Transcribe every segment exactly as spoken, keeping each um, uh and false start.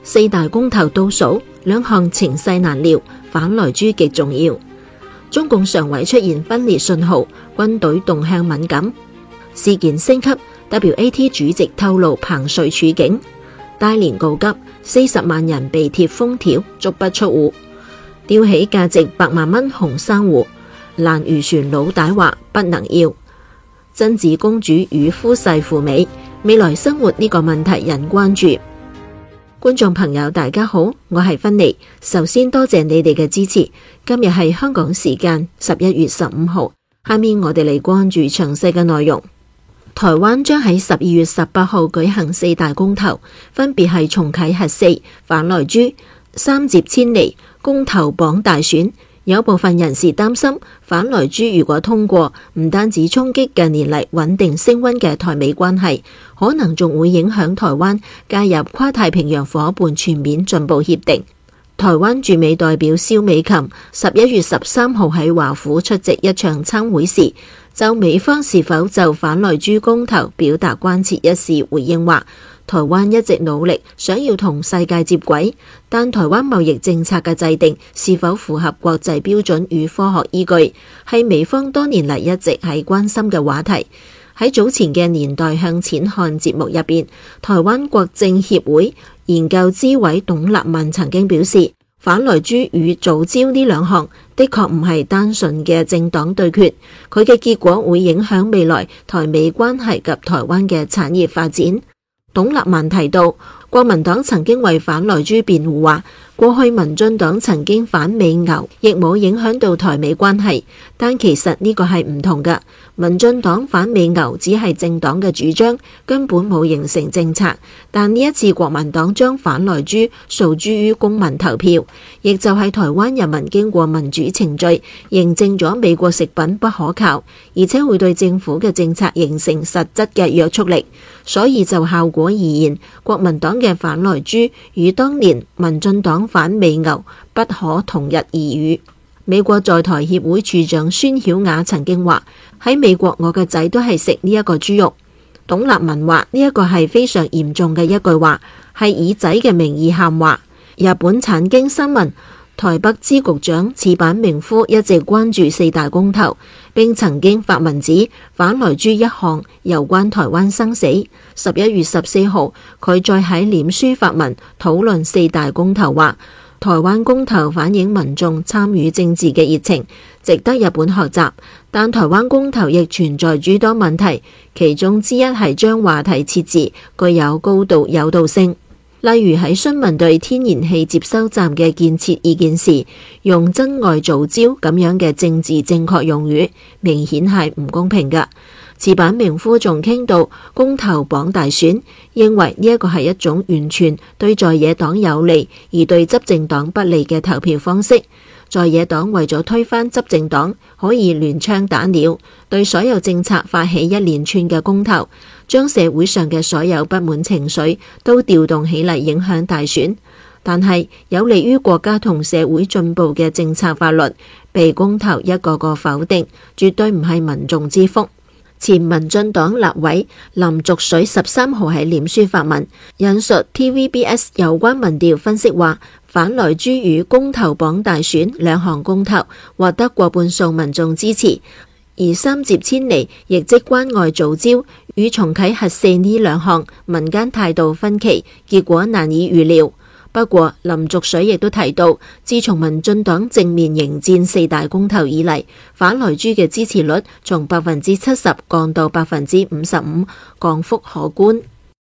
四大公投倒數，兩項情勢難料，反萊豬極重要。中共常委出現分裂信號，軍隊動向敏感。事件升級 ，W A T 主席透露彭帥處境。大連告急，四十萬人被貼封條，足不出戶。吊起價值百萬蚊紅珊瑚，攔漁船老大話不能要。真子公主與夫婿赴美，未來生活呢個問題引關注。觀眾朋友大家好，我係芬妮，首先多謝你哋嘅支持。今日係香港時間十一月十五號，下面我哋嚟關注詳細嘅內容。台灣將喺十二月十八號舉行四大公投，分別係重啟核四、反萊豬、三接遷離、公投綁大選。有部分人士擔心，反萊豬如果通過，唔單止衝擊近年嚟穩定升溫嘅台美關係，可能仲會影響台灣加入跨太平洋夥伴全面進步協定。台灣駐美代表蕭美琴十一月十三號喺華府出席一場參會時，就美方是否就反萊豬公投表達關切一事回應話，台灣一直努力想要同世界接軌，但台灣貿易政策嘅制定是否符合國際標準與科學依據，係美方多年嚟一直係關心嘅話題。喺早前嘅年代向前看節目入邊，台灣國政協會研究資委董立文曾經表示，反萊豬與藻礁呢兩項的確唔係單純嘅政黨對決，佢嘅結果會影響未來台美關係及台灣嘅產業發展。董立文提到，國民黨曾經為反萊豬辯護話，過去民進黨曾經反美牛，亦冇影響到台美關係，但其實呢個係唔同㗎。民進黨反美牛只係政黨嘅主張，根本冇形成政策。但呢一次國民黨將反萊豬訴諸於公民投票，亦就係台灣人民經過民主程序認證咗美國食品不可靠，而且會對政府嘅政策形成實質嘅約束力。所以就效果而言，國民黨嘅反萊豬與當年民進黨反美牛不可同日而語。美國在台協會處長孫曉雅曾經話，喺美國我嘅仔都係食呢一個豬肉。董立文話呢一個係非常嚴重嘅一句話，係以仔嘅名義喊話。日本產經新聞台北支局長矢板明夫一直關注四大公投，並曾經發文指反萊豬一項攸關台灣生死。十一月十四號，佢再喺臉書發文討論四大公投，話台灣公投反映民眾參與政治嘅熱情，值得日本學習。但台灣公投亦存在諸多問題，其中之一係將話題設置具有高度誘導性。例如喺詢問對天然氣接收站嘅建設意見時，用珍愛藻礁咁樣嘅政治正確用語，明顯係唔公平㗎。矢板明夫仲傾到公投綁大選，認為呢一個係一種完全對在野黨有利而對執政黨不利嘅投票方式。在野黨為咗推翻執政黨，可以亂槍打鳥，對所有政策發起一連串嘅公投，將社會上嘅所有不滿情緒都調動起嚟影響大選。但係有利於國家同社會進步嘅政策法律，被公投一個個否定，絕對唔係民眾之福。前民進黨立委林濁水十三號喺臉書發文，引述 T V B S 有關民調分析話，反萊豬與公投綁大選兩項公投獲得過半數民眾支持，而三接遷離亦即關愛藻礁與重啟核四呢兩項民間態度分歧，結果難以預料。不過林濁水亦都提到，自從民進黨正面迎戰四大公投以嚟，反萊豬嘅支持率從百分之七十降到百分之五十五，降幅可觀。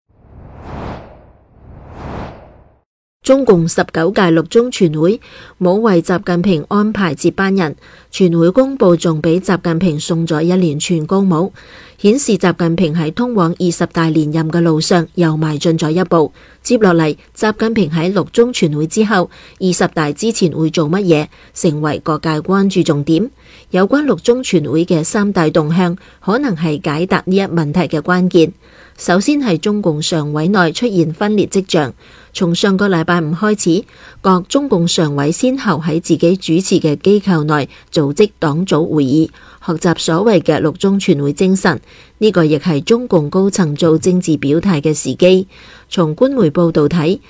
中共十九屆六中全會冇為習近平安排接班人，全會公佈仲俾習近平送咗一連串高帽，顯示習近平喺通往二十大連任嘅路上又邁進咗一步。接落嚟，習近平喺六中全會之後，二十大之前會做乜嘢，成為各界關注重點。有關六中全會嘅三大動向，可能係解答呢一問題嘅關鍵。首先係中共常委內出現分裂跡象，從上個禮拜五開始，各中共常委先後喺自己主持嘅機構內組織黨組會議，學習所謂嘅六中全會精神。呢個亦係中共高層做政治表態嘅時機。從官媒報道睇，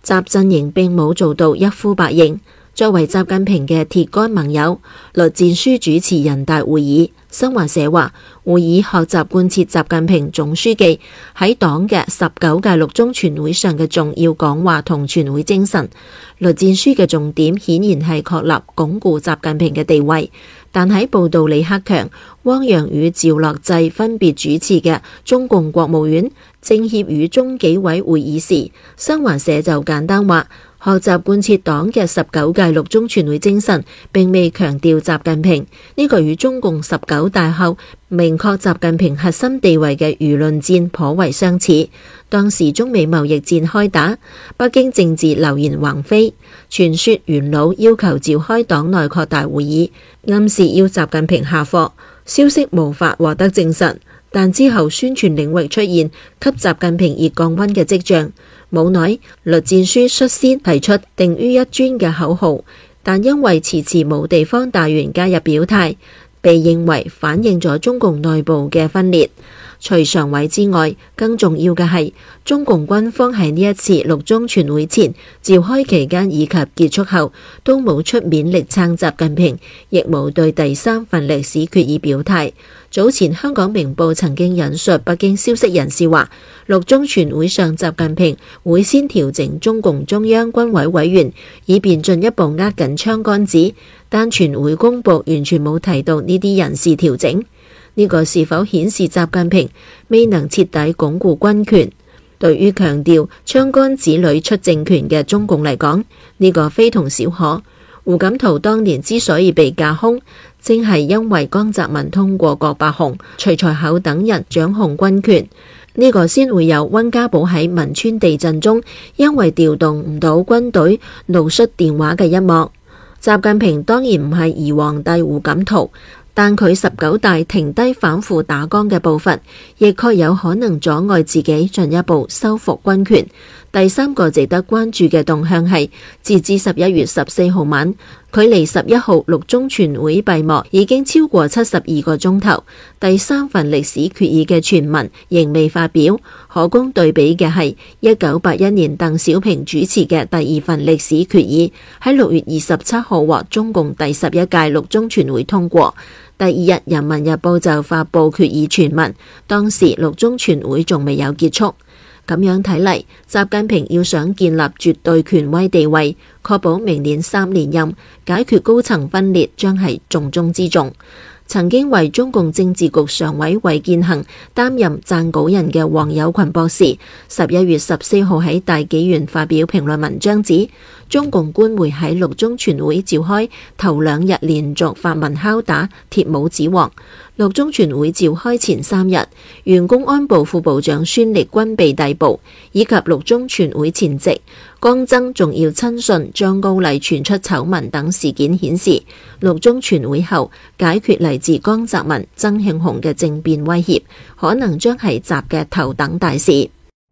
習陣營並冇做到一呼百應。作為習近平嘅鐵桿盟友，栗戰書主持人大會議。新華社話，會議學習貫徹習近平總書記喺黨嘅十九屆六中全會上嘅重要講話同全會精神。栗戰書嘅重點顯然係確立鞏固習近平嘅地位，但喺報道李克強、汪洋與趙樂際分別主持嘅中共國務院、政協與中紀委會議時，新華社就簡單話，學習貫徹黨嘅十九屆六中全會精神，並未強調習近平，呢個與中共十九大後明確習近平核心地位嘅輿論戰頗為相似。當時中美貿易戰開打，北京政治流言橫飛，傳說元老要求召開黨內擴大會議，暗示要習近平下課，消息無法獲得證實。但之後宣傳領域出現給習近平熱降溫嘅跡象。冇耐，栗戰書率先提出定於一尊嘅口號，但因為遲遲冇地方大員加入表態，被認為反映咗中共內部嘅分裂。除常委之外，更重要嘅係中共軍方喺呢一次六中全會前、召開期間以及結束後，都冇出面力撐習近平，亦冇對第三份歷史決議表態。早前香港明報曾經引述北京消息人士話，六中全會上習近平會先調整中共中央軍委委員，以便進一步握緊槍桿子，但全會公報完全冇提到呢啲人事調整。呢個是否顯示習近平未能徹底鞏固軍權？對於強調槍桿子裏出政權嘅中共嚟講，呢個非同小可。胡錦濤當年之所以被架空，正係因為江澤民通過郭伯雄、徐才厚等人掌控軍權，呢個先會有溫家寶喺汶川地震中因為調動唔到軍隊怒摔電話嘅一幕。習近平當然唔係兒皇帝胡錦濤，但佢十九大停低反腐打江嘅步伐，亦確有可能阻礙自己進一步收復軍權。第三個值得關注嘅動向係，截至十一月十四號晚，距離十一號六中全會閉幕已經超過七十二個鐘頭，第三份歷史決議嘅全文仍未發表。可供對比嘅係一九八一年鄧小平主持嘅第二份歷史決議，喺六月二十七號獲中共第十一屆六中全會通過。第二日，《人民日報》就發布決議全文，當時六中全會仲未有結束。咁樣睇嚟，習近平要想建立絕對權威地位，確保明年三連任，解決高層分裂，將係重中之重。曾經為中共政治局常委衛健行擔任撰稿人嘅黃友群博士，十一月十四號喺大紀元發表評論文章指，中共官媒喺六中全會召開頭兩日連續發文敲打鐵帽子王。六中全會召開前三日，原公安部副部長孫力軍被逮捕，以及六中全會前夕，江增重要親信張高麗傳出醜聞等事件顯示，六中全會後解決嚟自江澤民、曾慶紅嘅政變威脅，可能將係習嘅頭等大事。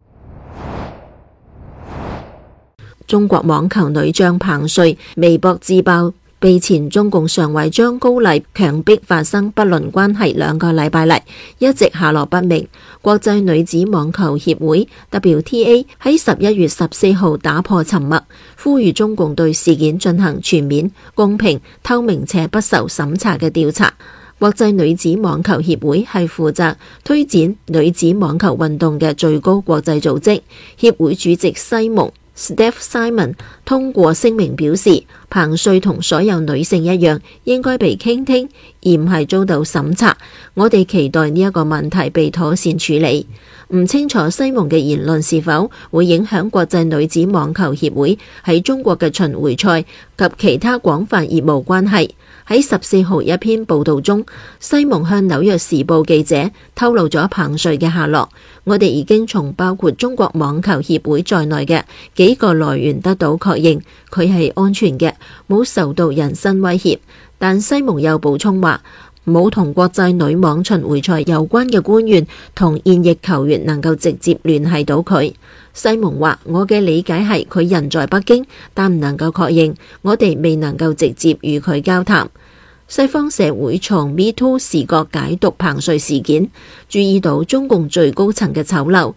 中國網球女將彭帥微博自爆被前中共常委張高麗強迫發生不倫關係兩個禮拜嚟，一直下落不明。國際女子網球協會 W T A 喺十一月十四號打破沉默，呼籲中共對事件進行全面、公平、透明且不受審查嘅調查。國際女子網球協會係負責推展女子網球運動嘅最高國際組織，協會主席西蒙Steph Simon 通過聲明表示，彭帥同所有女性一樣，應該被傾聽，而唔係遭到審查。我哋期待呢一個問題被妥善處理。唔清楚西蒙嘅言論是否會影響國際女子網球協會喺中國嘅巡迴賽及其他廣泛業務關係。喺十四號一篇報道中，西蒙向紐約時報記者透露咗彭帥嘅下落。我哋已經從包括中國網球協會在內嘅幾個來源得到確認，佢係安全嘅，冇受到人身威脅。但西蒙又補充話，冇同國際女網巡迴賽有關嘅官員同現役球員能夠直接聯繫到佢。西蒙話，我嘅理解係佢人在北京，但唔能夠確認，我哋未能夠直接與佢交談。西方社會從 Me Too 視角解讀彭帥事件，注意到中共最高層嘅醜陋。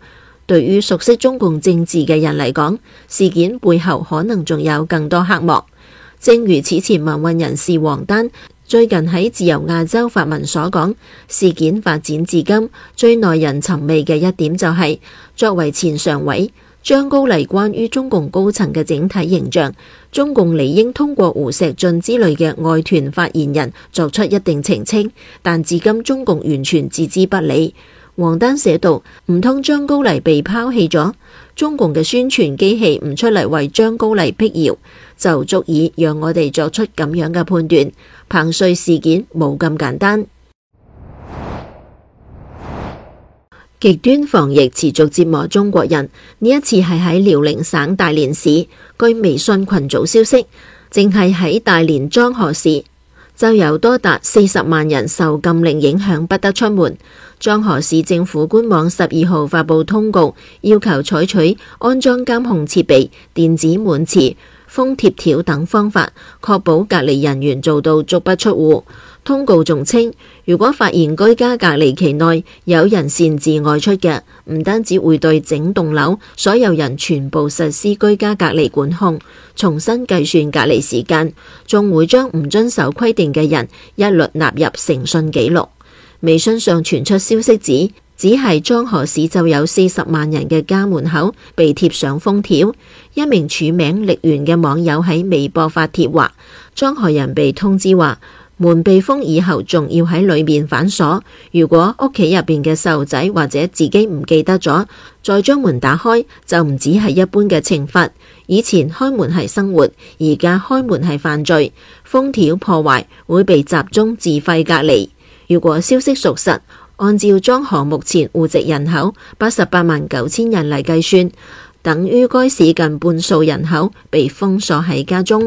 對於熟悉中共政治嘅人嚟講，事件背後可能仲有更多黑幕。正如此前民運人士王丹最近喺自由亞洲發文所講，事件發展至今最耐人尋味嘅一點就係、是，作為前常委張高麗關於中共高層嘅整體形象，中共理應通過胡錫進之類嘅外團發言人作出一定澄清，但至今中共完全置之不理。王丹寫道：唔通張高麗被拋棄咗？中共嘅宣傳機器唔出嚟為張高麗辟謠，就足以讓我哋作出咁樣嘅判斷。彭帥事件冇咁簡單。極端防疫持續折磨中國人，呢一次係喺遼寧省大連市。據微信群組消息，淨係喺大連莊河市就有多達四十萬人受禁令影響不得出門。莊河市政府官網十二號發布通告，要求採取安裝監控設備、電子滿詞、封貼條等方法，確保隔離人員做到足不出戶。通告仲稱，如果發現居家隔離期內有人擅自外出嘅，唔單止會對整棟樓所有人全部實施居家隔離管控，重新計算隔離時間，仲會將唔遵守規定嘅人一律納入誠信記錄。微信上傳出消息指，只係莊河市就有四十萬人嘅家門口被貼上封條。一名署名力源嘅網友喺微博發帖話，莊河人被通知話，門被封以後仲要喺裏面反鎖，如果屋企入邊嘅細路仔或者自己唔記得咗，再將門打開，就唔止係一般嘅懲罰。以前開門係生活，而家開門係犯罪。封條破壞會被集中自費隔離。如果消息屬實，按照莊河目前戶籍人口八十八萬九千人嚟計算，等於該市近半數人口被封鎖喺家中。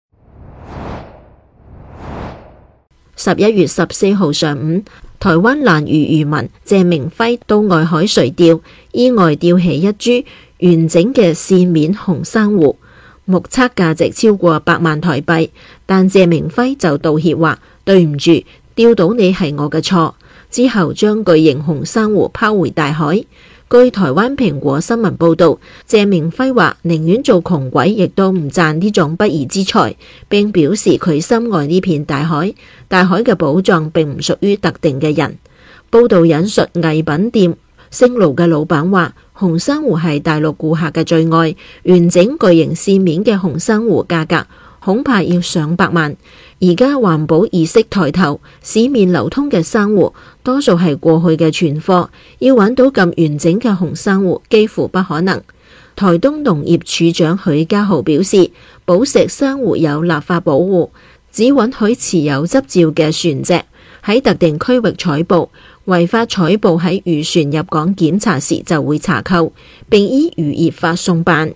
十一月十四號上午，台灣蘭嶼漁民謝明輝到外海垂釣，意外釣起一株完整嘅線面紅珊瑚，目測價值超過百萬台幣，但謝明輝就道歉話：對唔住，釣到你係我嘅錯。之後將巨型紅珊瑚拋回大海。據台灣蘋果新聞報道，謝明輝話寧願做窮鬼，亦都唔賺呢種不義之財，並表示佢深愛呢片大海，大海嘅寶藏並唔屬於特定嘅人。報道引述藝品店姓盧嘅老闆話，紅珊瑚係大陸顧客嘅最愛，完整巨型線面嘅紅珊瑚價格恐怕要上百萬。而家環保意識抬頭，市面流通嘅珊瑚多數係過去嘅存貨，要揾到咁完整嘅紅珊瑚幾乎不可能。台東農業處長許家豪表示，寶石珊瑚有立法保護，只允許持有執照嘅船隻喺特定區域採捕，違法採捕喺漁船入港檢查時就會查扣，並依漁業法送辦。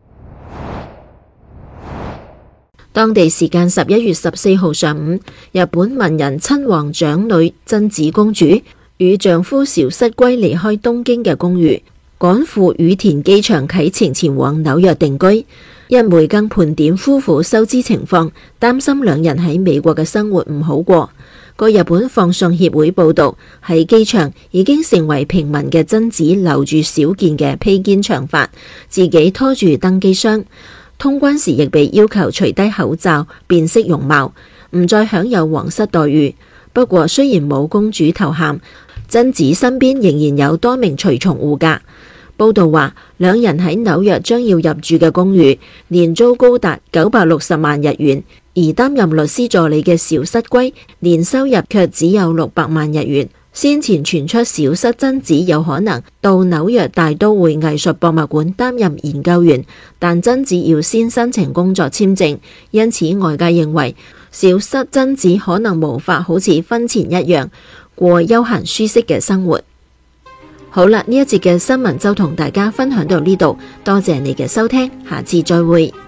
當地時間十一月十四號上午，日本文人親王長女真子公主與丈夫韶室圭離開東京嘅公寓，趕赴羽田機場啟程前往紐約定居。一媒更盤點夫婦收支情況，擔心兩人喺美國嘅生活唔好過。據日本放送協會報道，喺機場已經成為平民嘅真子留住少見嘅披肩長髮，自己拖住登機箱。通關時亦被要求除低口罩辨識容貌，唔再享有皇室待遇。不過雖然冇公主頭銜，真子身邊仍然有多名隨從護駕。報道話，兩人喺紐約將要入住嘅公寓年租高達九百六十萬日元，而擔任律師助理嘅韶室圭年收入卻只有六百萬日元。先前傳出韶室真子有可能到紐約大都會藝術博物館擔任研究員，但真子要先申請工作簽證，因此外界認為韶室真子可能無法好似婚前一樣過悠閒舒適嘅生活。好啦，呢一節嘅新聞就同大家分享到呢度，多謝你嘅收聽，下次再會。